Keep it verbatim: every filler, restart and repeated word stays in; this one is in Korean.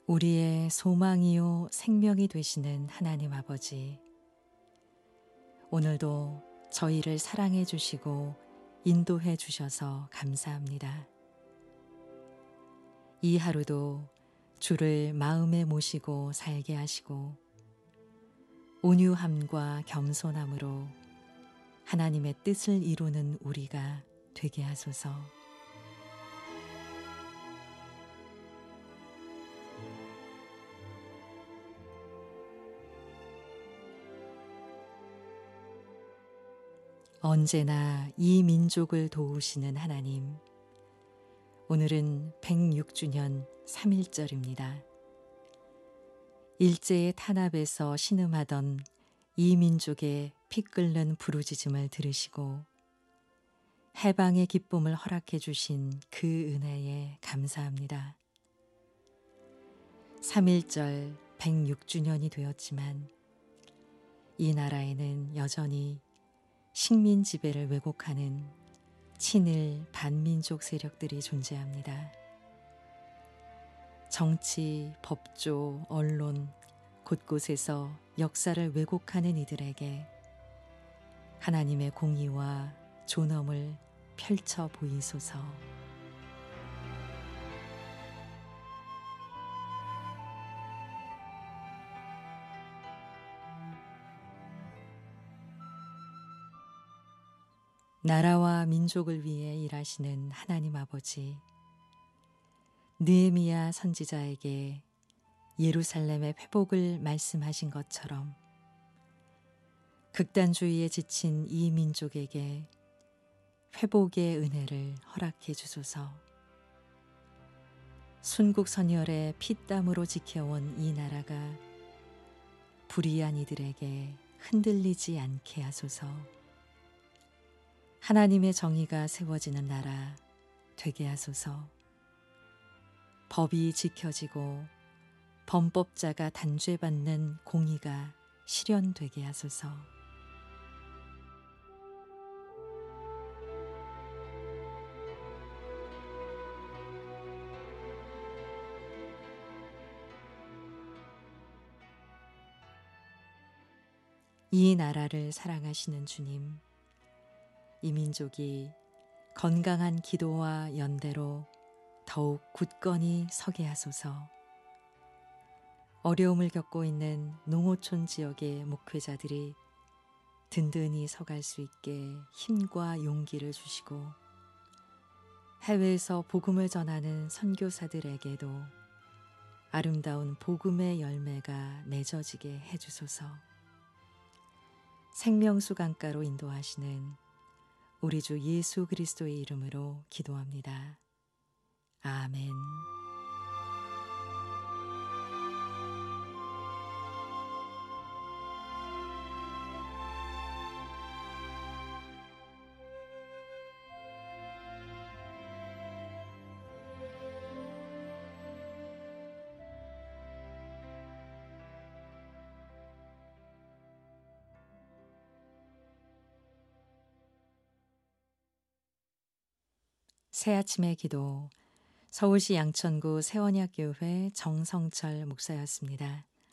우리의 소망이요 생명이 되시는 하나님 아버지, 오늘도 저희를 사랑해 주시고 인도해 주셔서 감사합니다. 이 하루도 주를 마음에 모시고 살게 하시고 온유함과 겸손함으로 하나님의 뜻을 이루는 우리가 되게 하소서. 언제나 이 민족을 도우시는 하나님, 오늘은 백육 주년 삼 일절입니다. 일제의 탄압에서 신음하던 이 민족의 피 끓는 부르짖음을 들으시고 해방의 기쁨을 허락해 주신 그 은혜에 감사합니다. 삼 일절 백육 주년이 되었지만 이 나라에는 여전히 식민 지배를 왜곡하는 친일 반민족 세력들이 존재합니다. 정치, 법조, 언론 곳곳에서 역사를 왜곡하는 이들에게 하나님의 공의와 존엄을 펼쳐 보이소서. 나라와 민족을 위해 일하시는 하나님 아버지, 느헤미야 선지자에게 예루살렘의 회복을 말씀하신 것처럼 극단주의에 지친 이 민족에게 회복의 은혜를 허락해 주소서. 순국선열의 피땀으로 지켜온 이 나라가 불의한 이들에게 흔들리지 않게 하소서. 하나님의 정의가 세워지는 나라 되게 하소서. 법이 지켜지고 범법자가 단죄받는 공의가 실현되게 하소서. 이 나라를 사랑하시는 주님, 이 민족이 건강한 기도와 연대로 더욱 굳건히 서게 하소서. 어려움을 겪고 있는 농어촌 지역의 목회자들이 든든히 서갈 수 있게 힘과 용기를 주시고 해외에서 복음을 전하는 선교사들에게도 아름다운 복음의 열매가 맺어지게 해주소서. 생명수 강가로 인도하시는 우리 주 예수 그리스도의 이름으로 기도합니다. 아멘. 새아침의 기도, 서울시 양천구 세원약교회 정성철 목사였습니다.